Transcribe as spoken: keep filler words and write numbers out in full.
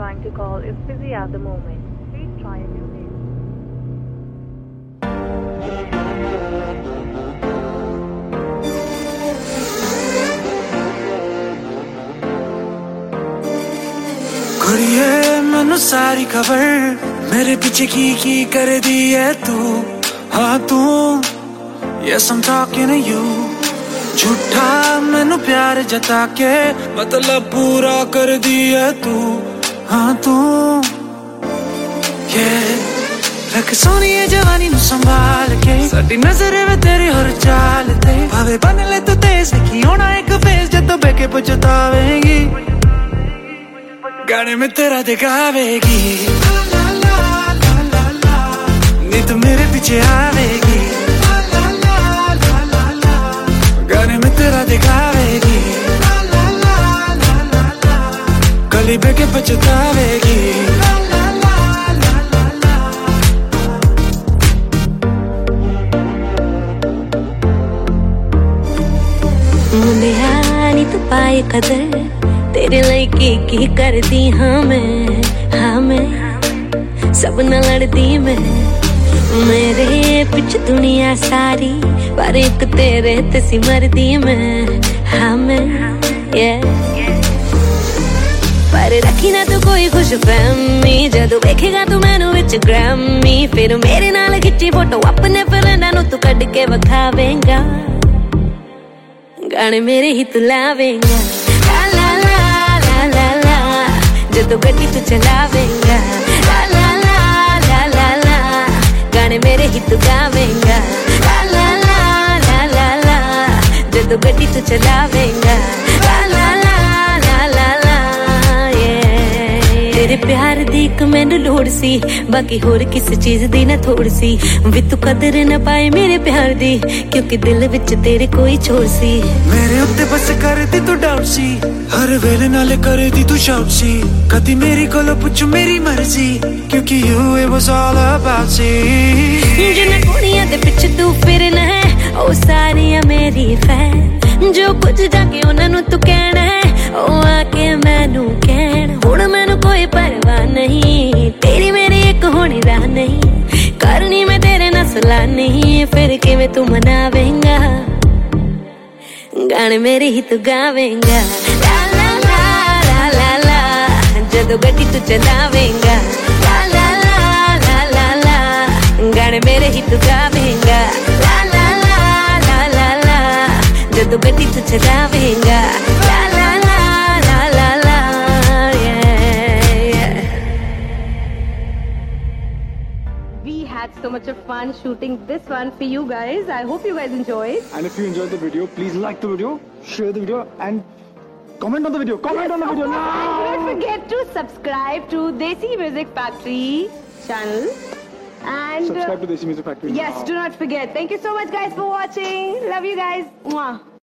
trying to call is busy at the moment. Please try again later. कुड़िए मैनू सारी खबर मेरे पीछे की की कर दी है तू। हाँ तू Yes I'm talking to you। झूठा मैनू प्यार जता के मतलब पूरा कर दी है तू। हाँ तू yeah। रख सोनी है जवानी नू संभाल के साडी नजर वे तेरी हर चाल ते भावे बन ले तू तेज की होना एक फेस जदों बेके पछतावेगी गाने में तेरा दिखावेगी नी तू मेरे पीछे आवेगी गाने में तेरा दिखावेगी गली बेके पछतावेगी। मुंडिया नी तू पाए कदर तेरे लिए की की कर दी। हाँ मैं हाँ मैं सब न लड़दी मैं मेरे पिछ दुनिया सारी पर एक तेरे ते सी मरदी मैं। हाँ मैं yeah। पर रखी ना तू कोई खुश फहमी जदों वेखेगा तू मैनू विच ग्रैमी फिर मेरे नाल खिच्ची फोटो अपने फ्रेंडां नू तू कढ के विखावेंगा गाने मेरे ही तू लावेंगा जदों गड्डी तू चलावेंगा ला ला ला ला ला ला गाने मेरे ही तू गावेंगा ला ला ला ला ला ला जदों गड्डी तू चलावेंगा ला ला ला ला ला ला तेरे प्यार दी इक मैनू लोड़ सी बाकी होर किस चीज दी ना थोड़ सी वी तू कदर न पाए मेरे प्यार दी क्योंकि दिल विच तेरे कोई छोड़ सी मेरे उत्ते बस कर दी तू डाउट सी हर वेले नाले कर दी तू शाउट सी कदी मेरी कोलों पुछ मेरी मर्जी क्योंकि you it was all about सी जिन्हां कुड़ियां दे पिछ तू फिरना है ओ सारियां मेरी फैन जो कुछ जाके उन्हां नू तू कहना है ओ आके मैनू कहण हुण मैनू कोई परवाह नहीं तेरी मेरी एक होनी राह नहीं करनी मैं तेरे नाल सलाह नहीं फिर किवें तू मनावेंगा गाने मेरे ही तू गावेंगा ला ला ला ला ला ला जदों गड्डी तू चलावेंगा ला ला ला ला ला ला गाने मेरे ही तू गावेंगा ला ला ला ला ला ला जदों गड्डी तू चलावेंगा ला ला ला ला ला ला yeah, yeah। We had so much of fun shooting this one for you guys. I hope you guys enjoyed. And if you enjoyed the video, please like the video, share the video, and comment on the video. Comment Yes, on the video and now. don't forget to subscribe to Desi Music Factory channel. And Subscribe to Desi Music Factory. Yes, now. do not forget. Thank you so much, guys, for watching. Love you guys. Mwah.